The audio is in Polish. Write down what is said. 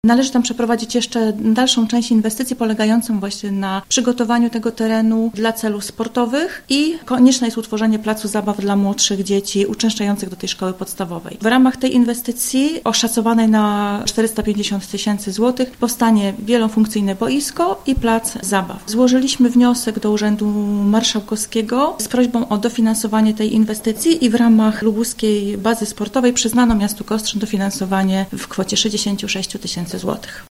Należy tam przeprowadzić jeszcze dalszą część inwestycji polegającą właśnie na przygotowaniu tego terenu dla celów sportowych i konieczne jest utworzenie placu zabaw dla młodszych dzieci uczęszczających do tej szkoły podstawowej. W ramach tej inwestycji oszacowanej na 450 000 złotych powstanie wielofunkcyjne boisko i plac zabaw. Złożyliśmy wniosek do Urzędu Marszałkowskiego z prośbą o dofinansowanie tej inwestycji i w ramach lubuskiej bazy sportowej przyznano miastu Kostrzyn dofinansowanie w kwocie 66 000 złotych.